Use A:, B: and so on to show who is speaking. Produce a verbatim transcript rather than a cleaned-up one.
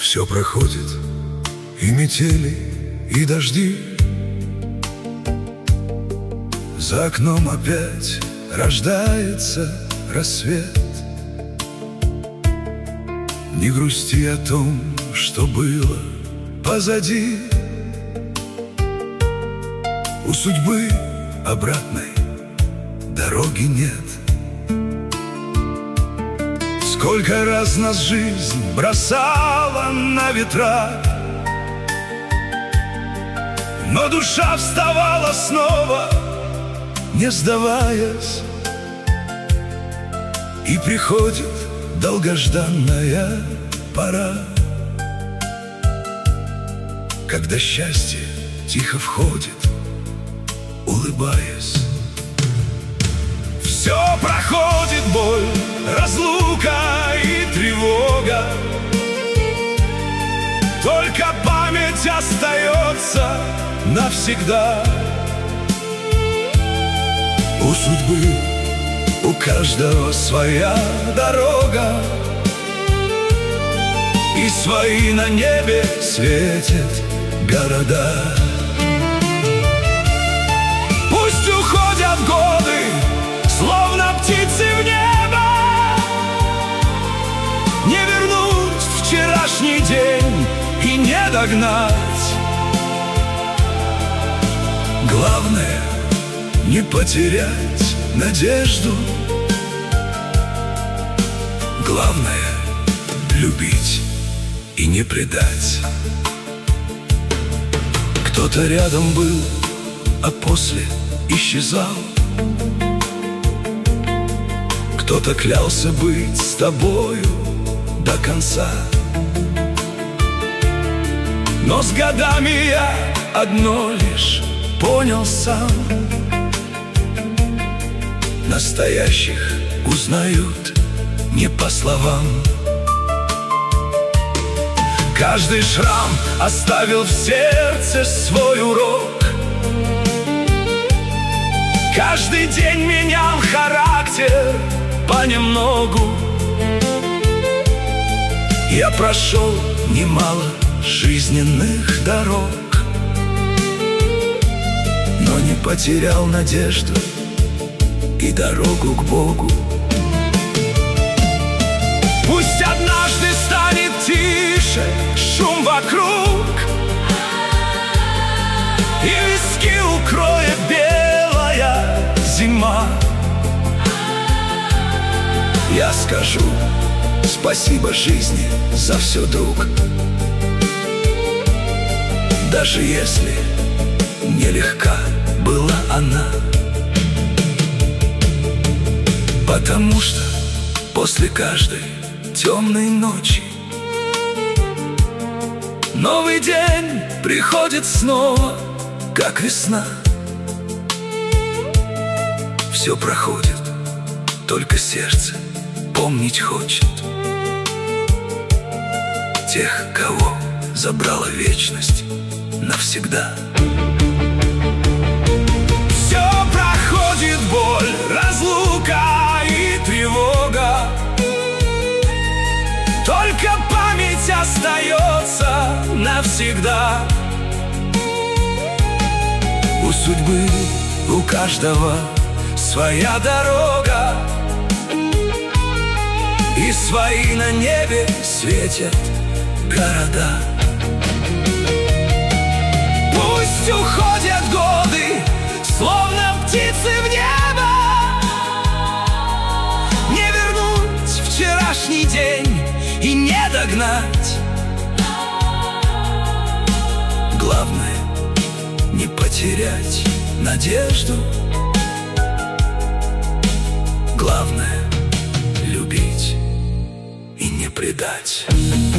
A: Все проходит, и метели, и дожди. За окном опять рождается рассвет. Не грусти о том, что было позади. У судьбы обратной дороги нет. Сколько раз нас жизнь бросала на ветра, но душа вставала снова, не сдаваясь. И приходит долгожданная пора, когда счастье тихо входит, улыбаясь. Все проходит, боль, разлука и тревога, только память остается навсегда. У судьбы у каждого своя дорога, и свои на небе светят города. Пусть уходят годы, словно птицы в небо, не вернуть вчерашний день и не догнать. Главное — не потерять надежду. Главное — любить и не предать. Кто-то рядом был, а после исчезал. Кто-то клялся быть с тобою до конца. Но с годами я одно лишь понял сам: настоящих узнают не по словам. Каждый шрам оставил в сердце свой урок. Каждый день менял характер понемногу. Я прошел немало жизненных дорог, но не потерял надежду и дорогу к Богу. Пусть однажды станет тише шум вокруг, и виски укроет белая зима. Я скажу спасибо жизни за все, друг, даже если нелегка была она. Потому что после каждой темной ночи новый день приходит снова, как весна. Все проходит, только сердце помнить хочет тех, кого забрала вечность навсегда. Все проходит, боль, разлука и тревога, только память остается навсегда. У судьбы у каждого своя дорога, и свои на небе светят города. Пусть уходят годы, словно птицы в небо, не вернуть вчерашний день и не догнать. Главное — не потерять надежду. Главное — любить и не предать.